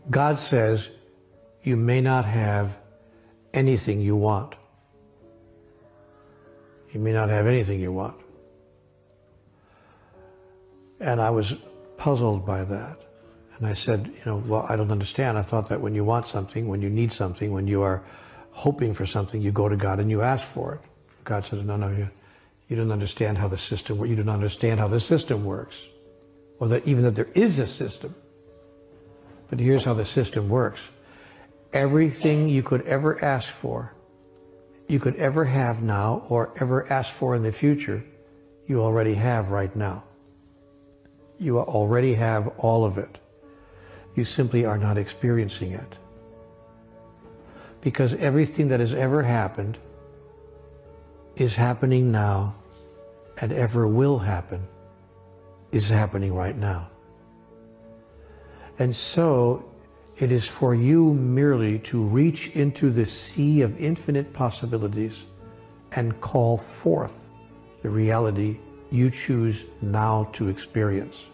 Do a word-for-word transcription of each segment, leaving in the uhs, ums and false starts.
God says you may not have anything you want. You may not have anything you want. And I was puzzled by that. And I said, you know, well, I don't understand. I thought that when you want something, when you need something, when you are hoping for something, you go to God and you ask for it. God said, no, no, you, you don't understand how the system works. You don't understand how the system works. Or that even that there is a system. But here's how the system works. Everything you could ever ask for, you could ever have now, or ever ask for in the future, you already have right now. You already have all of it. You simply are not experiencing it. Because everything that has ever happened is happening now, and ever will happen is happening right now. And so it is for you merely to reach into the sea of infinite possibilities and call forth the reality you choose now to experience.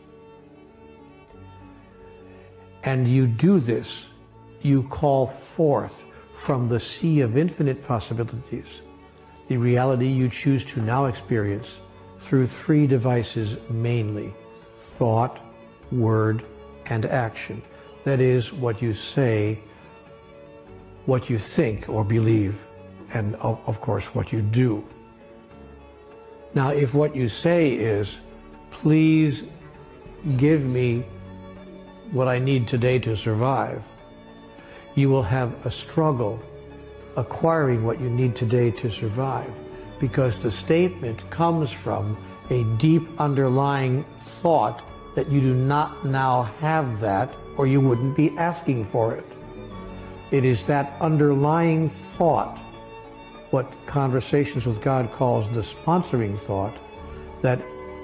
And you do this, you call forth from the sea of infinite possibilities the reality you choose to now experience through three devices mainly: thought, word, and action. That is, what you say, what you think or believe, and of, of course what you do. Now, if what you say is, please give me what I need today to survive, you will have a struggle acquiring what you need today to survive, because the statement comes from a deep underlying thought that you do not now have that, or you wouldn't be asking for it. It is that underlying thought, what Conversations with God calls the sponsoring thought, that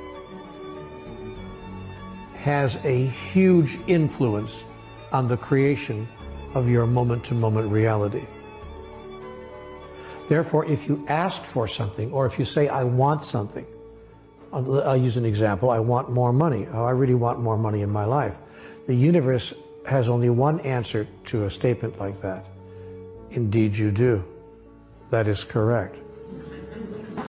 has a huge influence on the creation of your moment-to-moment reality. Therefore, if you ask for something, or if you say, I want something, I'll, I'll use an example, I want more money. Oh, I really want more money in my life. The universe has only one answer to a statement like that. Indeed you do. That is correct.